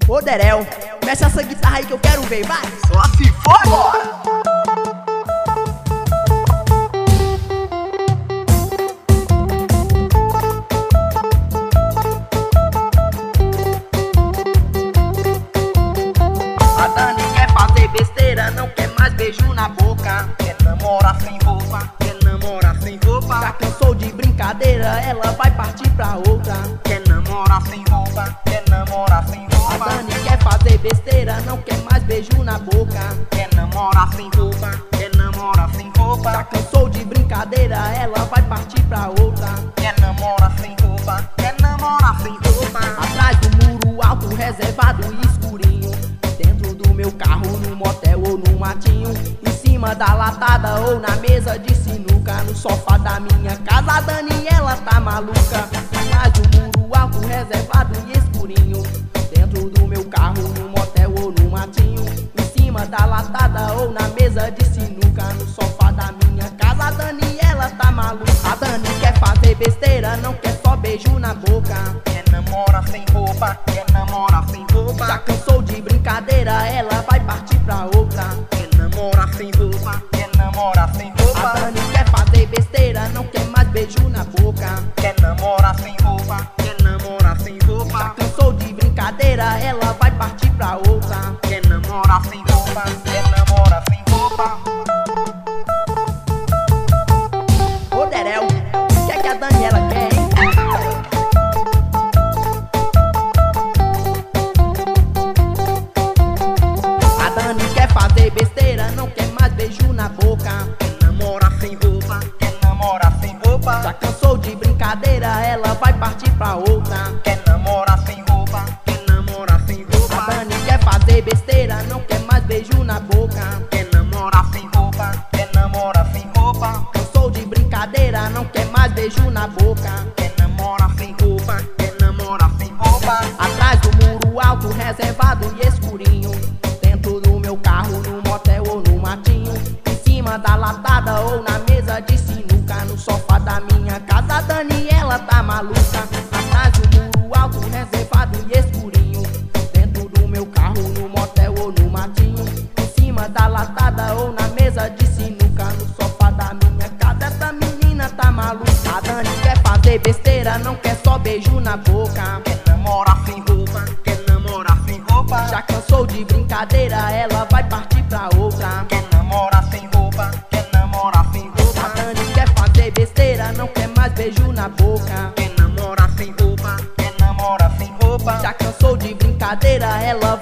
Ô Derel, mexe essa guitarra aí que eu quero ver, vai! Só se for agora! A Dani quer fazer besteira, não quer mais beijo na boca. Quer namorar sem roupa, quer namorar sem roupa. Já cansou de brincadeira, ela vai partir pra outra. Quer namorar sem roupa, quer namorar sem A roupa. Dani quer fazer besteira, não quer mais beijo na boca. Quer namorar sem roupa, quer namorar sem Já roupa. cansou de brincadeira, ela vai partir pra outra. Quer namorar sem roupa, quer namorar sem roupa. Atrás do muro alto, reservado e escurinho. Dentro do meu carro, no motel ou no matinho. Em cima da latada ou na mesa de sinuca. No sofá da minha casa, a Daniela tá maluca. Atrás do muro alto, reservado e escurinho. Dentro do meu carro, no motel ou no matinho. Em cima da latada ou na mesa de sinuca. No sofá da minha casa, a Daniela tá maluca. A Dani quer fazer besteira, não quer só beijo na boca. Quer namorar sem roupa, quer namorar sem Já roupa. cansou de brincadeira, ela vai partir pra outra. Quer namorar sem roupa, quer namorar sem A roupa. Dani quer fazer besteira, não quer mais beijo na boca. Quer namorar sem roupa, quer namorar sem Já roupa. cansou de brincadeira, ela vai partir pra outra. Quer namorar sem roupa, quer namorar sem roupa. Ô Derel, o que é que a Daniela quer, hein? A Dani quer fazer besteira, não quer mais beijo na boca. Quer namorar sem roupa, quer namorar sem Já roupa. cansou de brincadeira, ela vai partir pra outra. Quer namorar sem roupa, quer namorar sem A roupa. Dani quer fazer besteira, não quer mais beijo na boca. Quer namorar sem roupa, quer namorar sem roupa. Cansou de brincadeira, não quer mais beijo na boca. Quer namorar sem roupa, quer namorar sem roupa. Atrás do muro alto, reservado e escurinho. Dentro do meu carro, no motel ou no matinho. Em cima da latada ou na mesa de sinuca. No sofá da minha casa, a Daniela tá maluca. Atrás do muro alto, reservado e escurinho. Dentro do meu carro, no motel ou no matinho. Em cima da latada ou na mesa de sinuca. No sofá da minha casa, essa menina tá maluca. A Dani quer fazer besteira, não quer só beijo na boca. Quer namorar sem roupa, quer namorar sem roupa. Já cansou de brincadeira, ela vai partir pra outra. Quer namorar sem roupa, quer namorar sem A roupa. Dani quer fazer besteira, não quer mais beijo na boca. Quer namorar sem roupa, quer namorar sem roupa. Já cansou de brincadeira, ela